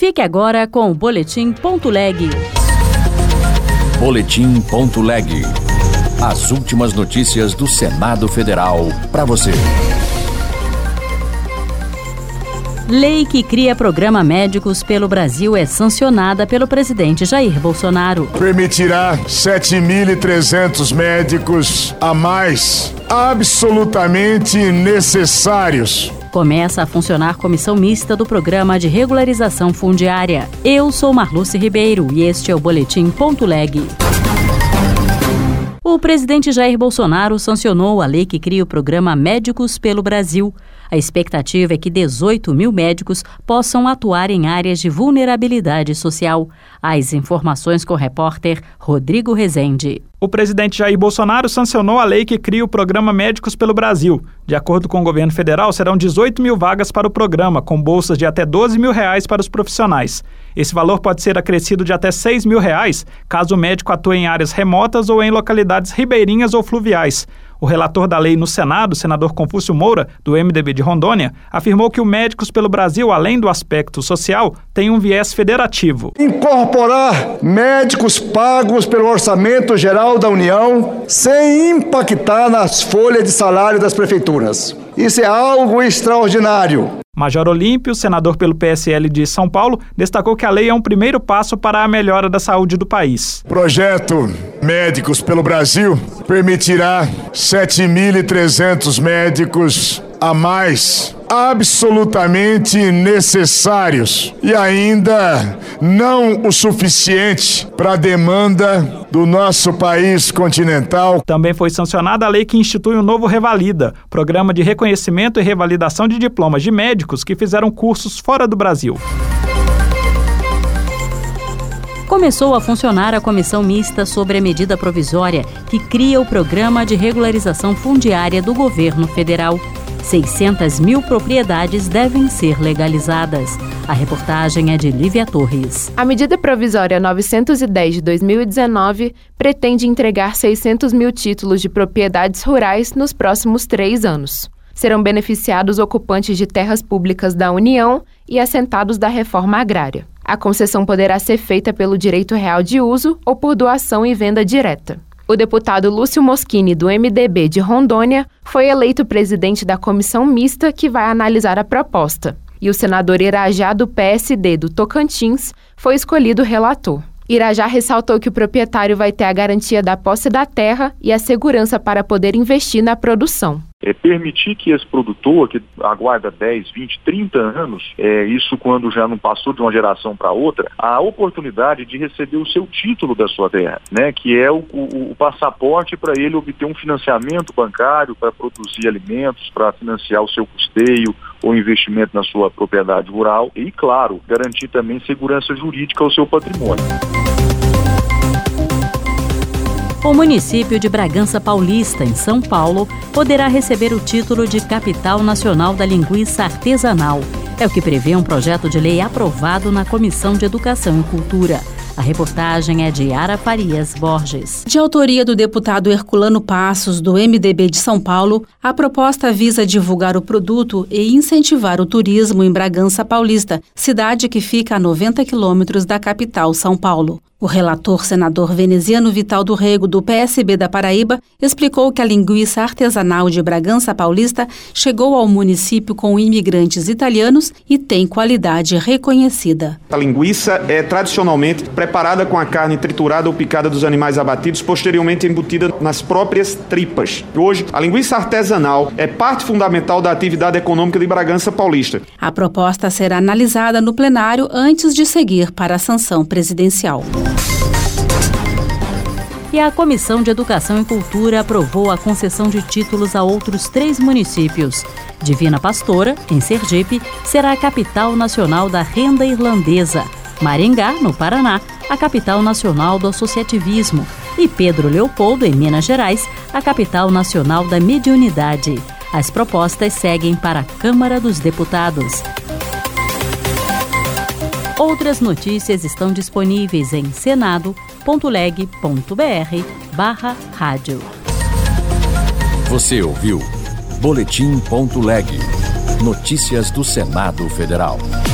Fique agora com o Boletim.leg. Boletim.leg. As últimas notícias do Senado Federal para você. Lei que cria programa Médicos pelo Brasil é sancionada pelo presidente Jair Bolsonaro. Permitirá 7.300 médicos a mais, absolutamente necessários. Começa a funcionar comissão mista do Programa de Regularização Fundiária. Eu sou Marluce Ribeiro e este é o Boletim.leg. O presidente Jair Bolsonaro sancionou a lei que cria o programa Médicos pelo Brasil. A expectativa é que 18 mil médicos possam atuar em áreas de vulnerabilidade social. As informações com o repórter Rodrigo Rezende. O presidente Jair Bolsonaro sancionou a lei que cria o programa Médicos pelo Brasil. De acordo com o governo federal, serão 18 mil vagas para o programa, com bolsas de até R$12 mil para os profissionais. Esse valor pode ser acrescido de até R$6 mil caso o médico atue em áreas remotas ou em localidades ribeirinhas ou fluviais. O relator da lei no Senado, senador Confúcio Moura, do MDB de Rondônia, afirmou que o Médicos pelo Brasil, além do aspecto social, tem um viés federativo. Incorporar médicos pagos pelo Orçamento Geral da União sem impactar nas folhas de salário das prefeituras. Isso é algo extraordinário. Major Olímpio, senador pelo PSL de São Paulo, destacou que a lei é um primeiro passo para a melhora da saúde do país. O projeto Médicos pelo Brasil permitirá 7.300 médicos a mais, absolutamente necessários e ainda não o suficiente para a demanda do nosso país continental. Também foi sancionada a lei que institui o novo Revalida, programa de reconhecimento e revalidação de diplomas de médicos que fizeram cursos fora do Brasil. Começou a funcionar a comissão mista sobre a medida provisória que cria o Programa de Regularização Fundiária do governo federal. 600 mil propriedades devem ser legalizadas. A reportagem é de Lívia Torres. A medida provisória 910 de 2019 pretende entregar 600 mil títulos de propriedades rurais nos próximos 3 anos. Serão beneficiados ocupantes de terras públicas da União e assentados da reforma agrária. A concessão poderá ser feita pelo direito real de uso ou por doação e venda direta. O deputado Lúcio Moschini, do MDB de Rondônia, foi eleito presidente da comissão mista que vai analisar a proposta. E o senador Irajá, do PSD do Tocantins, foi escolhido relator. Irajá ressaltou que o proprietário vai ter a garantia da posse da terra e a segurança para poder investir na produção. Permitir que esse produtor, que aguarda 10, 20, 30 anos, isso quando já não passou de uma geração para outra, a oportunidade de receber o seu título da sua terra, né, que é o passaporte para ele obter um financiamento bancário para produzir alimentos, para financiar o seu custeio ou investimento na sua propriedade rural e, claro, garantir também segurança jurídica ao seu patrimônio. O município de Bragança Paulista, em São Paulo, poderá receber o título de Capital Nacional da Linguiça Artesanal. É o que prevê um projeto de lei aprovado na Comissão de Educação e Cultura. A reportagem é de Yara Farias Borges. De autoria do deputado Herculano Passos, do MDB de São Paulo, a proposta visa divulgar o produto e incentivar o turismo em Bragança Paulista, cidade que fica a 90 quilômetros da capital, São Paulo. O relator senador Veneziano Vital do Rego, do PSB da Paraíba, explicou que a linguiça artesanal de Bragança Paulista chegou ao município com imigrantes italianos e tem qualidade reconhecida. A linguiça é tradicionalmente preparada com a carne triturada ou picada dos animais abatidos, posteriormente embutida nas próprias tripas. Hoje, a linguiça artesanal é parte fundamental da atividade econômica de Bragança Paulista. A proposta será analisada no plenário antes de seguir para a sanção presidencial. E a Comissão de Educação e Cultura aprovou a concessão de títulos a outros 3 municípios. Divina Pastora, em Sergipe, será a capital nacional da renda irlandesa. Maringá, no Paraná, a capital nacional do associativismo. E Pedro Leopoldo, em Minas Gerais, a capital nacional da mediunidade. As propostas seguem para a Câmara dos Deputados. Outras notícias estão disponíveis em senado.leg.br/rádio. Você ouviu Boletim.leg. Notícias do Senado Federal.